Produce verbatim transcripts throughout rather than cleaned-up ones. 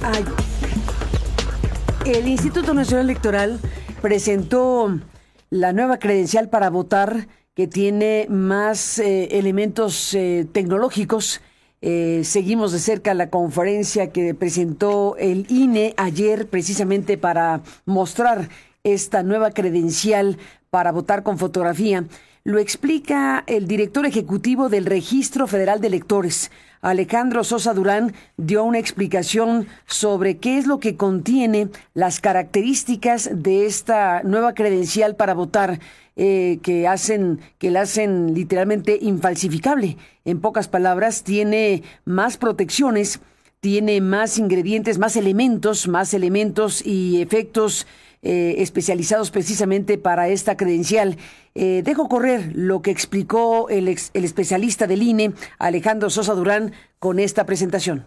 Ay. El Instituto Nacional Electoral presentó la nueva credencial para votar que tiene más eh, elementos eh, tecnológicos. Eh, seguimos de cerca la conferencia que presentó el I N E ayer precisamente para mostrar esta nueva credencial para votar con fotografía. Lo explica el director ejecutivo del Registro Federal de Electores. Alejandro Sosa Durán dio una explicación sobre qué es lo que contiene las características de esta nueva credencial para votar, eh, que hacen, que la hacen literalmente infalsificable. En pocas palabras, tiene más protecciones, tiene más ingredientes, más elementos, más elementos y efectos eh, especializados precisamente para esta credencial. Eh, dejo correr lo que explicó el, ex, el especialista del I N E, Alejandro Sosa Durán, con esta presentación.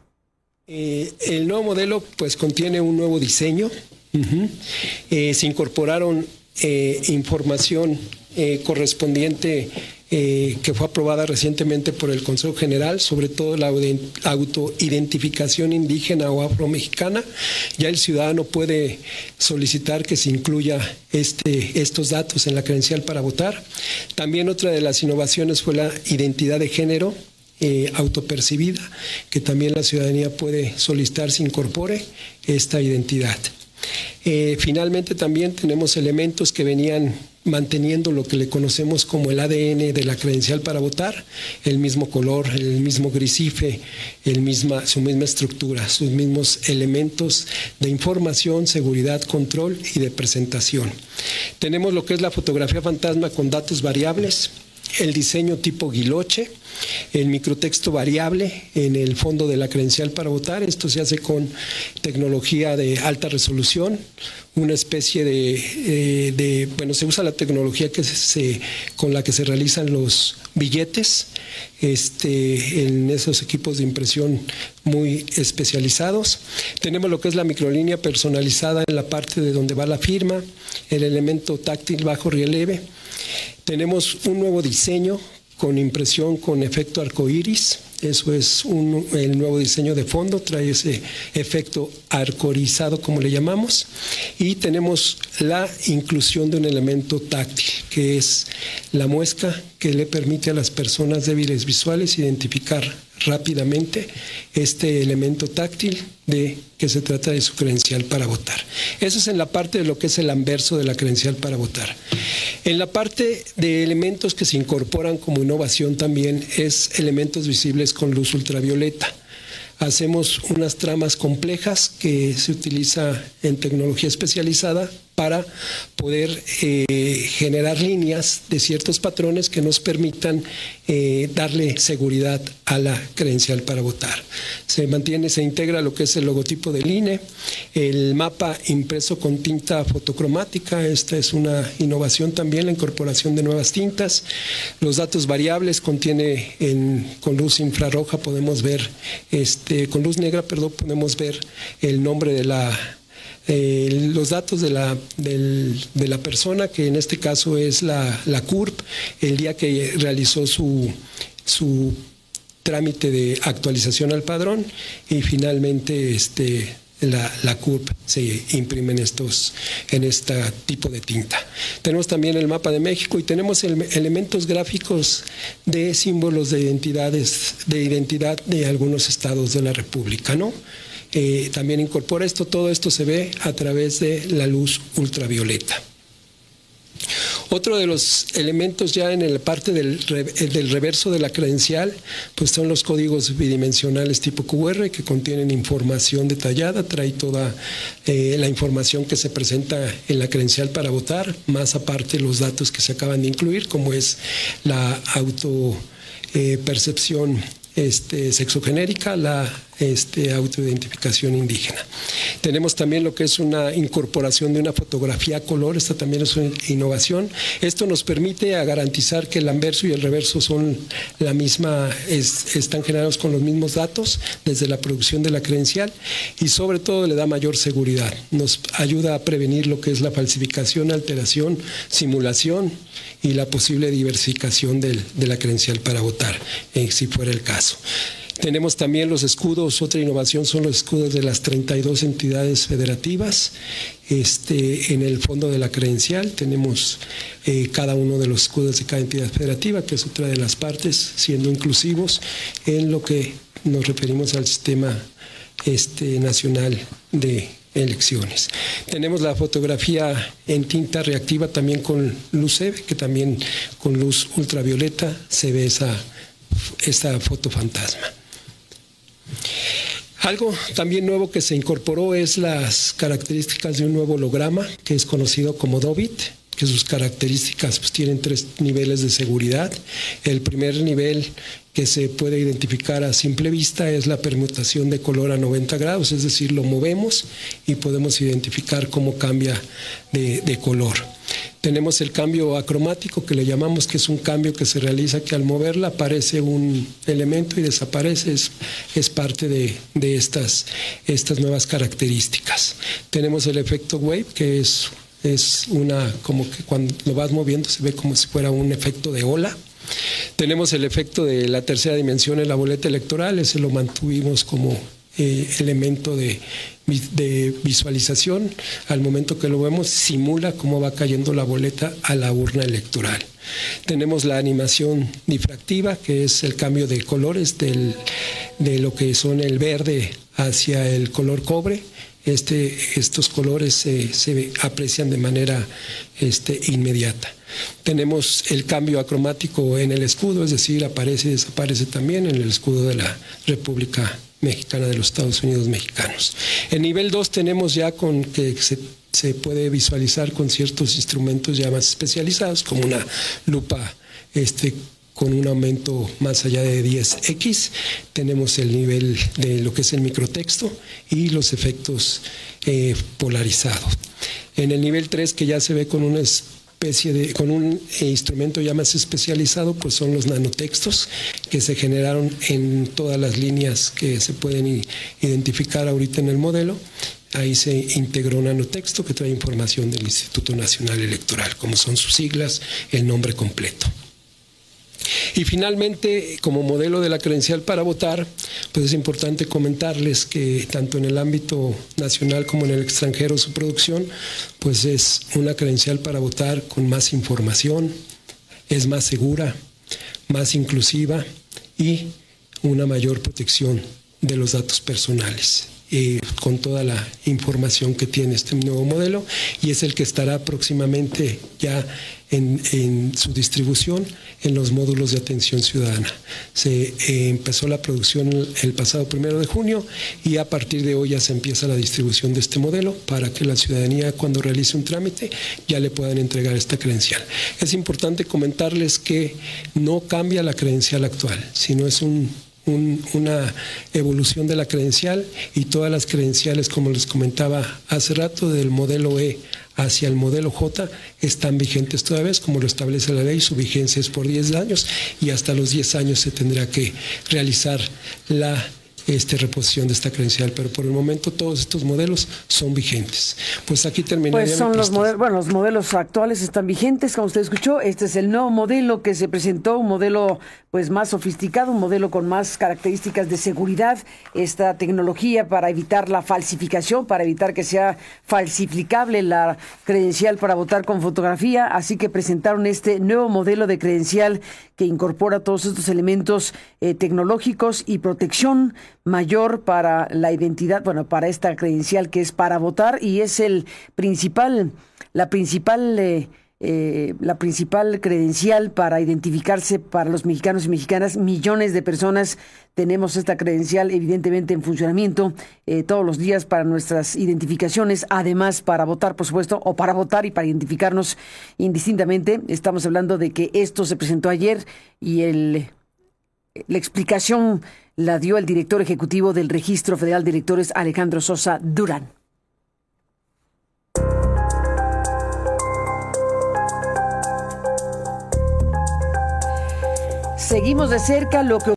Eh, el nuevo modelo pues contiene un nuevo diseño. Uh-huh. Eh, se incorporaron eh, información eh, correspondiente eh, que fue aprobada recientemente por el Consejo General, sobre todo la autoidentificación indígena o afromexicana. Ya el ciudadano puede solicitar que se incluya este, estos datos en la credencial para votar. También otra de las innovaciones fue la identidad de género eh, autopercibida, que también la ciudadanía puede solicitar se incorpore esta identidad. Eh, finalmente también tenemos elementos que venían manteniendo lo que le conocemos como el A D N de la credencial para votar, el mismo color, el mismo grisife, el misma, su misma estructura, sus mismos elementos de información, seguridad, control y de presentación. Tenemos lo que es la fotografía fantasma con datos variables, el diseño tipo guiloche, el microtexto variable en el fondo de la credencial para votar. Esto se hace con tecnología de alta resolución, una especie de, eh, de bueno, se usa la tecnología que se, con la que se realizan los billetes este, en esos equipos de impresión muy especializados. Tenemos lo que es la microlínea personalizada en la parte de donde va la firma, el elemento táctil bajo relieve. Tenemos un nuevo diseño con impresión con efecto arcoíris. Eso es un, el nuevo diseño de fondo, trae ese efecto arcoirizado como le llamamos, y tenemos la inclusión de un elemento táctil que es la muesca, que le permite a las personas débiles visuales identificar rápidamente este elemento táctil de que se trata de su credencial para votar. Eso es en la parte de lo que es el anverso de la credencial para votar. En la parte de elementos que se incorporan como innovación también es elementos visibles con luz ultravioleta. Hacemos unas tramas complejas que se utiliza en tecnología especializada para poder eh, generar líneas de ciertos patrones que nos permitan eh, darle seguridad a la credencial para votar. Se mantiene, se integra lo que es el logotipo del I N E, el mapa impreso con tinta fotocromática. Esta es una innovación también, la incorporación de nuevas tintas. Los datos variables contiene en, con luz infrarroja podemos ver, este, con luz negra, perdón, podemos ver el nombre de la Eh, los datos de la, del, de la persona, que en este caso es la, la C U R P, el día que realizó su, su trámite de actualización al padrón, y finalmente este, la, la C U R P se imprime en, estos, en este tipo de tinta. Tenemos también el mapa de México y tenemos el, elementos gráficos de símbolos de identidades, de identidad de algunos estados de la República, ¿no? Eh, también incorpora esto, todo esto se ve a través de la luz ultravioleta. Otro de los elementos ya en la parte del, del reverso de la credencial, pues son los códigos bidimensionales tipo Q R que contienen información detallada, trae toda eh, la información que se presenta en la credencial para votar, más aparte los datos que se acaban de incluir, como es la auto eh, percepción este, sexogenérica, la este, autoidentificación indígena. Tenemos también lo que es una incorporación de una fotografía a color, esta también es una innovación. Esto nos permite a garantizar que el anverso y el reverso son la misma, es, están generados con los mismos datos desde la producción de la credencial, y sobre todo le da mayor seguridad, nos ayuda a prevenir lo que es la falsificación, alteración, simulación y la posible diversificación del, de la credencial para votar, eh, si fuera el caso. Tenemos también los escudos, otra innovación son los escudos de las treinta y dos entidades federativas. Este, en el fondo de la credencial tenemos eh, cada uno de los escudos de cada entidad federativa, que es otra de las partes, siendo inclusivos en lo que nos referimos al sistema este, nacional de elecciones. Tenemos la fotografía en tinta reactiva también con luz U V, que también con luz ultravioleta se ve esa, esa foto fantasma. Algo también nuevo que se incorporó es las características de un nuevo holograma que es conocido como Dobit, que sus características pues, tienen tres niveles de seguridad. El primer nivel que se puede identificar a simple vista es la permutación de color a noventa grados, es decir, lo movemos y podemos identificar cómo cambia de, de color. Tenemos el cambio acromático, que le llamamos, que es un cambio que se realiza que al moverla aparece un elemento y desaparece, es, es parte de, de estas, estas nuevas características. Tenemos el efecto wave, que es, es una, como que cuando lo vas moviendo se ve como si fuera un efecto de ola. Tenemos el efecto de la tercera dimensión en la boleta electoral, ese lo mantuvimos como eh, elemento de, de visualización. Al momento que lo vemos, simula cómo va cayendo la boleta a la urna electoral. Tenemos la animación difractiva, que es el cambio de colores del, de lo que son el verde hacia el color cobre. Este, estos colores se, se aprecian de manera este, inmediata. Tenemos el cambio acromático en el escudo, es decir, aparece y desaparece también en el escudo de la República Mexicana de los Estados Unidos Mexicanos. En nivel dos tenemos ya con que se, se puede visualizar con ciertos instrumentos ya más especializados, como una lupa este, con un aumento más allá de diez equis. Tenemos el nivel de lo que es el microtexto y los efectos eh, polarizados. En el nivel tres, que ya se ve con una especie de, con un eh, instrumento ya más especializado, pues son los nanotextos que se generaron en todas las líneas que se pueden identificar ahorita en el modelo. Ahí se integró un nanotexto que trae información del Instituto Nacional Electoral, como son sus siglas, el nombre completo. Y finalmente, como modelo de la credencial para votar, pues es importante comentarles que tanto en el ámbito nacional como en el extranjero su producción, pues es una credencial para votar con más información, es más segura, más inclusiva y una mayor protección de los datos personales. Eh, con toda la información que tiene este nuevo modelo, y es el que estará próximamente ya en, en su distribución en los módulos de atención ciudadana. Se eh, empezó la producción el, el pasado primero de junio y a partir de hoy ya se empieza la distribución de este modelo para que la ciudadanía, cuando realice un trámite, ya le puedan entregar esta credencial. Es importante comentarles que no cambia la credencial actual, sino es un Un, una evolución de la credencial, y todas las credenciales, como les comentaba hace rato, del modelo E hacia el modelo J están vigentes todavía, como lo establece la ley. Su vigencia es por diez años y hasta los diez años se tendrá que realizar la Este, reposición de esta credencial, pero por el momento todos estos modelos son vigentes. Pues aquí terminaría. Pues son los modelos, bueno, los modelos actuales están vigentes, como usted escuchó. Este es el nuevo modelo que se presentó, un modelo pues más sofisticado, un modelo con más características de seguridad, esta tecnología para evitar la falsificación, para evitar que sea falsificable la credencial para votar con fotografía. Así que presentaron este nuevo modelo de credencial que incorpora todos estos elementos eh, tecnológicos y protección mayor para la identidad, bueno, para esta credencial que es para votar, y es el principal, la principal, eh, eh, la principal credencial para identificarse para los mexicanos y mexicanas. Millones de personas tenemos esta credencial evidentemente en funcionamiento eh, todos los días para nuestras identificaciones, además para votar, por supuesto, o para votar y para identificarnos indistintamente. Estamos hablando de que esto se presentó ayer y el, la explicación la dio el director ejecutivo del Registro Federal de Electores, Alejandro Sosa Durán. Seguimos de cerca lo que